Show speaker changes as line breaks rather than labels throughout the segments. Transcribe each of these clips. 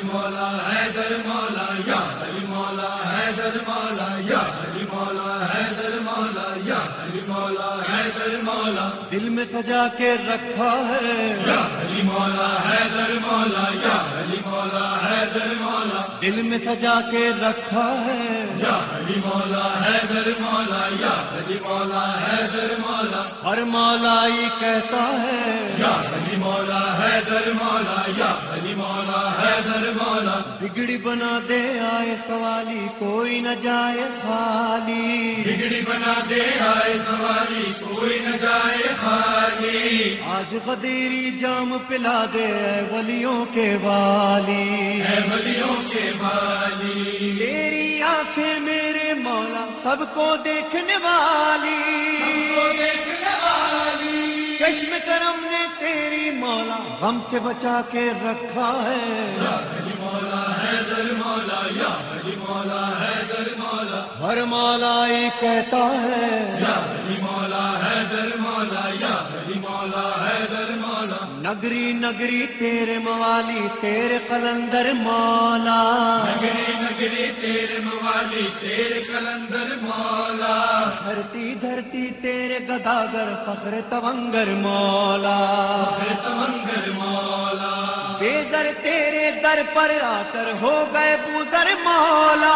مولا حیدر مولا یا علی مولا حیدر مولا یا علی مولا حیدر مولا یا علی مولا حیدر مولا
دل میں سجا کے رکھا ہے
یا علی مولا حیدر مولا یا علی مولا حیدر مولا
دل میں سجا کے رکھا ہے
یا علی مولا حیدر مولا یا علی مولا حیدر مولا
ہر مولائی کہتا ہے
یا علی مولا حیدر مولا یا علی مولا حیدر مولا
بگڑی بنا دے آئے سوالی کوئی نہ جائے خالی
بگڑی بنا دے آئے سوالی کوئی نہ جائے خالی
آج غدیری جام پلا دے اے ولیوں کے والی
اے ولیوں کے والی
تیری آنکھیں میرے مولا سب کو دیکھنے والی
کو دیکھنے والی
چشم کرم نے تیری مولا غم سے بچا کے رکھا ہے
یا علی مولا حیدر مولا یا علی مولا حیدر مولا
ہر مولائی کہتا ہے
یا علی مولا حیدر مولا یا علی مولا حیدر مولا
نگری نگری تیرے موالی تیرے قلندر مولا
نگری نگری تیرے موالی تیرے قلندر مولا
دھرتی دھرتی تیرے گداگر فخر تونگر مولا
اے تونگر مولا
بے در تیرے در پر آ کر ہو گئے بوزر مولا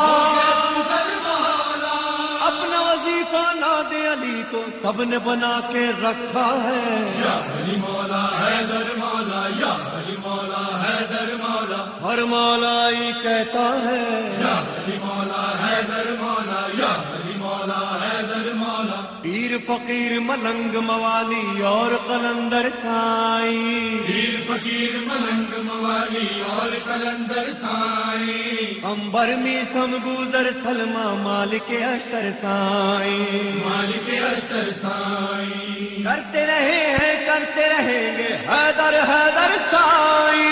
بوزر مولا
اپنا وظیفہ ناد علی کو سب نے بنا کے رکھا ہے
یا علی مولا حیدر مولا یا علی مولا حیدر مولا
ہر مولائی کہتا ہے
یا علی مولا حیدر مولا یا علی مولا حیدر مولا
پیر فقیر ملنگ موالی اور قلندر سائی
پیر فقیر ملنگ موالی اور قلندر سائی
امبر میں سم بوزر سلمہ مالک اشتر سائی
مالک اشتر سائی
کرتے رہے ہیں کرتے رہیں گے حیدر حیدر سائی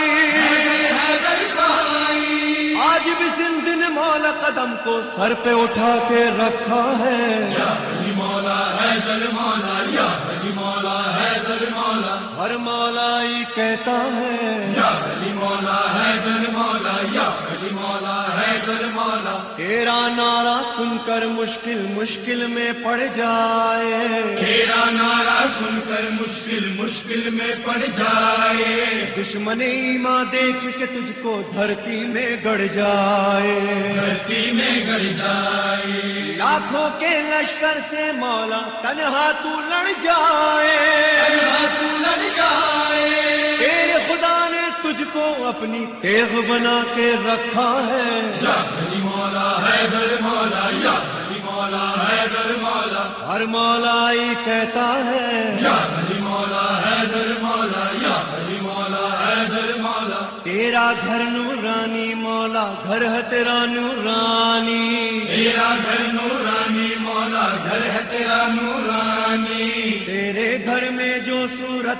حیدر سائی
آج بھی زندہ نے مولا قدم کو سر پہ اٹھا کے رکھا ہے
یا علی مولا حیدر مولا یا علی مولا حیدر مولا
ہر مولائی کہتا ہے
یا علی مولا حیدر مولا یا علی مولا حیدر مولا
تیرا نعرہ سن کر مشکل مشکل میں پڑ جائے
تیرا نعرہ سن کر مشکل مشکل میں پڑ جائے
دشمن ایمان دیکھ کے تجھ کو دھرتی میں گڑ جائے
دھرتی میں گڑ جائے
لاکھوں کے لشکر سے مولا تنہا تو لڑ جائے
تو لڑ جائے
تیرے خدا نے تجھ کو اپنی تیغ بنا کے رکھا ہے
یا علی مولا حیدر مولا یا علی مولا حیدر مولا
ہر مولائی کہتا ہے
یا علی مولا حیدر مولا یا علی مولا حیدر مولا
تیرا گھر نورانی مولا گھر ہے تیرا نورانی
تیرا گھر نورانی مولا گھر ہے تیرا نورانی
تیرے گھر میں جو صورت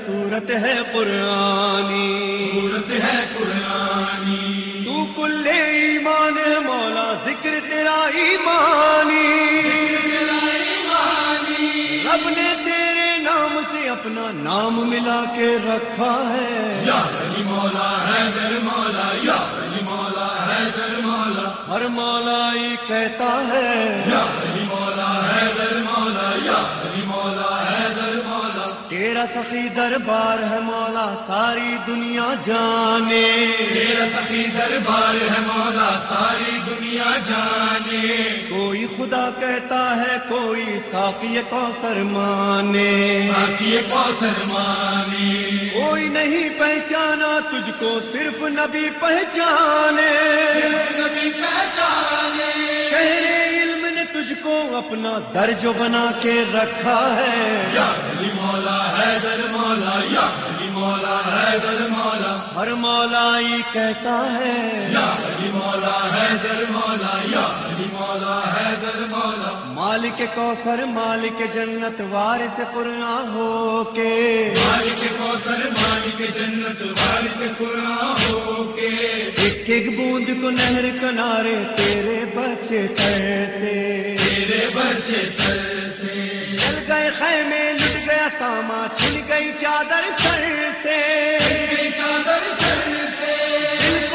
ہے قرآنی
صورت ہے قرآنی
تو کل ایمان ہے مولا ذکر تیرا ایمانی
تیرا ایمانی
رب نے تیرے نام سے اپنا نام ملا کے رکھا ہے
یا علی مولا حیدر مولا یا علی مولا حیدر مولا
ہر مولائی کہتا ہے
یا علی مولا حیدر مولا یا علی مولا حیدر مولا
تیرا سخی دربار ہے مولا ساری دنیا جانے
تیرا سخی دربار ہے مولا ساری دنیا جانے
کوئی خدا کہتا ہے کوئی ساقی کوثر مانے
ساقی کوثر مانے
کوئی نہیں پہچانا تجھ کو صرف نبی پہچانے
نبی پہچانے
شہر علم نے تجھ کو اپنا درج بنا کے رکھا ہے
یا علی مولا حیدر مولا یا علی مولا حیدر مولا
ہر مولائی کہتا ہے
یا علی مولا حیدر مولا یا علی مولا حیدر مولا
مالک کوثر مالک جنت وارث قرآن ہو کے
مالک کوثر مالک جنت وارث قرآن ہو کے
ایک ایک بوند کو نہر کنارے تیرے بچے تر سے
تیرے بچے تر سے
چل گئے خیمے لٹ گیا ساما چھن گئی چادر سر سے
چادر سر سے
دل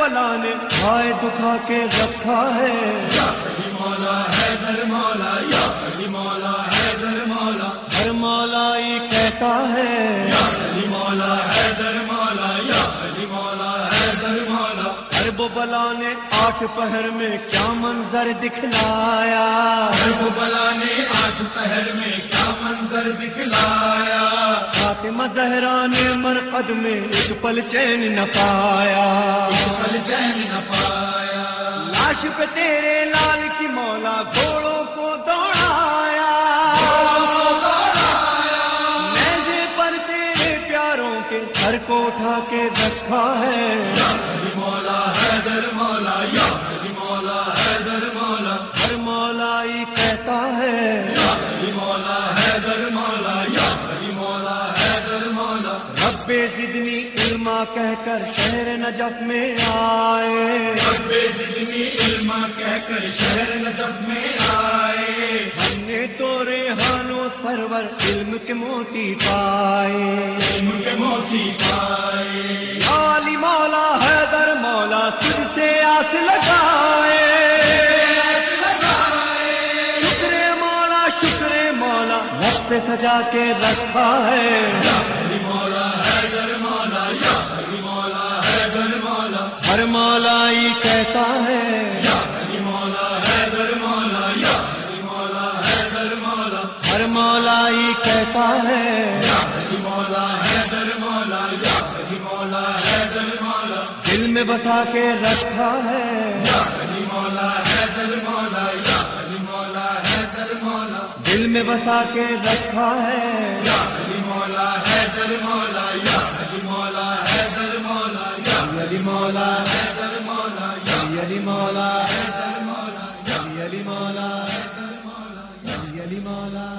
بلا نے ہائے دکھا کے رکھا ہے.
یا علی مولا حیدر مولا، یا علی مولا حیدر مولا،
ہر مولائی کہتا ہے
یا علی مولا حیدر مولا، یا علی مولا حیدر مولا.
حرب و بلا نے 8 پہر میں کیا منظر دکھلایا.
حرب و بلا نے 8 پہر میں کیا منظر دکھلایا.
فاطمہ زہرا نے مرقد میں ایک پل چین نہ پایا.
پل چین نہ پایا.
لاش پہ تیرے لال کی مولا گھوڑوں کو دوڑایا. نیزے پر تیرے پیاروں کے سر کو اٹھا کے رکھا ہے.
یا علی مولا حیدر مولا، یا علی مولا حیدر مولا،
ہر مولائی کہتا ہے
یا علی مولا حیدر مولا، یا علی مولا حیدر مولا.
رب زدنی علما کہہ کر شہر نجف میں آئے.
رب زدنی علما کہہ کر شہر نجف میں آئے.
ہم نے تو ریحان و سرور علم کے موتی پائے.
علم کے موتی پائے.
یا علی مولا حیدر مولا تجھ سے آس لگائے. شکر مولا شکر مولا رب پہ سجا کے رکھا ہے.
یا علی مولا حیدر مولا، یا علی مولا حیدر مولا،
ہر مولائی کہتا ہے
یا علی مولا حیدر مولا، یا علی مولا حیدر مولا،
ہر مولائی کہتا ہے
یا علی مولا حیدر مولا، یا علی مولا حیدر مولا.
دل میں بسا کے رکھا ہے.
یا علی مولا حیدر مولا، یا علی مولا حیدر مولا،
دل میں بسا کے رکھا ہے.
یا علی مولا حیدر مولا، یا علی مولا حیدر مولا، یا
علی مولا
حیدر مولا، یا
علی مولا
حیدر مولا، یا
علی مولا
حیدر مولا.
علی مولا